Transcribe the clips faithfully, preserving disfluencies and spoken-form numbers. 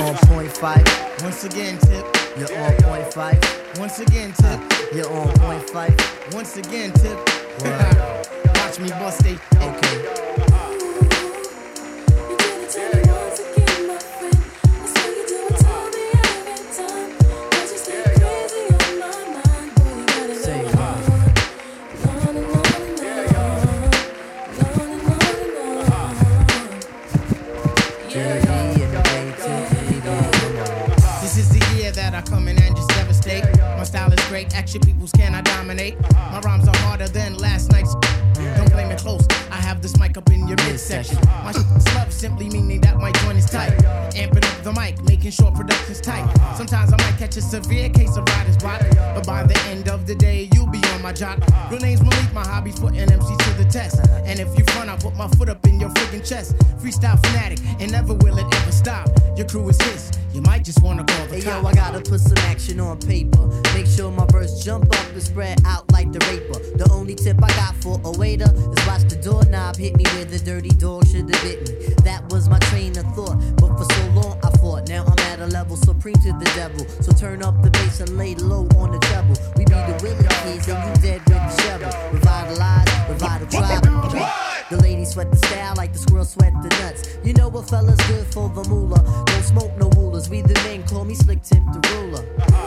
on point five. Once again, Tip. You're on point five. Once again, Tip. You're on point five. Once again, Tip. Watch me bust it. Okay. Action peoples can I dominate. My rhymes are harder than last night's. Don't blame it close. I have this mic up in your midsection. My shit's love simply meaning that my joint is tight. Amping up the mic, making sure production's tight. Sometimes I might catch a severe case of writer's block, but by the end of the day, you'll be on my jock. Your name's Malik, my hobby's putting M Cs to the test. And if you front, I put my foot up in your freaking chest. Freestyle fanatic, and never will it ever stop. Your crew is his. You might just wanna call the hey, cops. Yo, I gotta put some action on paper. Make sure my verse jump up and spread out like the raper. The only tip I got for a waiter is watch the doorknob hit me where the dirty dog should have bit me. That was my train of thought, but for so long I fought. Now I'm at a level supreme to the devil. So turn up the bass and lay low on the treble. We be the Willie kids and you dead with the shovel. Revitalize, revitalize. The ladies sweat the style like the squirrel sweat the nuts. You know what fella's good for the moolah. Don't smoke no rulers. We the men call me Slick Tip the ruler.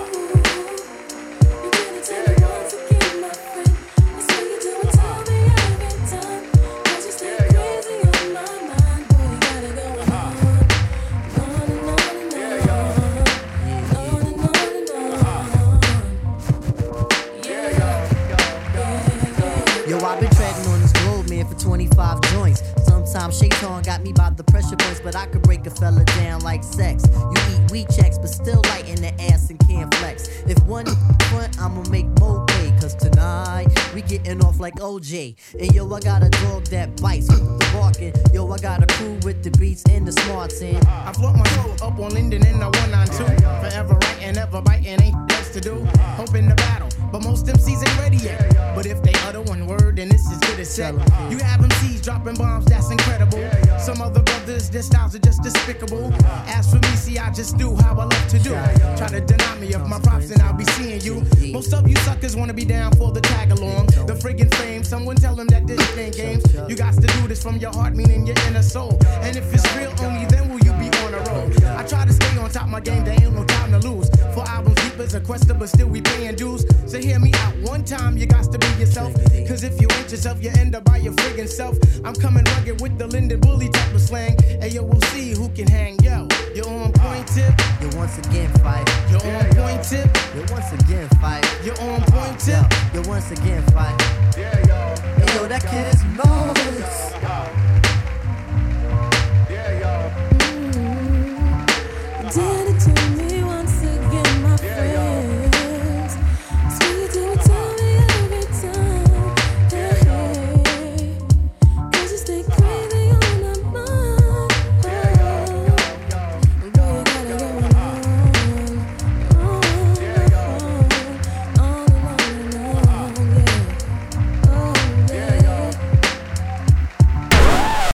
twenty-five joints. Sometimes Shaitan got me by the pressure points, but I could break a fella down like sex. You eat weed checks, but still light in the ass and can't flex. If one front, I'ma make more pay. Cause tonight, we getting off like O J. And yo, I got a dog that bites with the barking. Yo, I got a crew with the beats and the smarts in. I float my soul up on Linden in the one nine two. Forever writing, ever biting, ain't best to do. Hoping the battle, but most M Cs ain't ready yet. But if they utter one word, then this is good as set. You have M Cs dropping bombs, that's incredible. Some other brothers, their styles are just despicable. As for me, see, I just do how I love to do. Try to deny me of my props and I'll be seeing you. Most of you suckers wanna be down for the tag along. The friggin' fame, someone tell them that this ain't games. You got to do this from your heart, meaning your inner soul. And if it's real, only then will you be on a roll. I try to stay on top of my game, there ain't no time to lose. For albums deep as a quester, but still we paying dues. So hear me out one time, you got to be yourself. Cause if you ain't yourself, you end up by your friggin' self. I'm coming rugged with the Linden Bully type of slang. And yo, we'll see who can hang. Yo, you're on point, Tip. You're once again five. You're on point, Tip. You're once again five. You're on point, Tip. You're once again five. Hey, yo, that kid is no.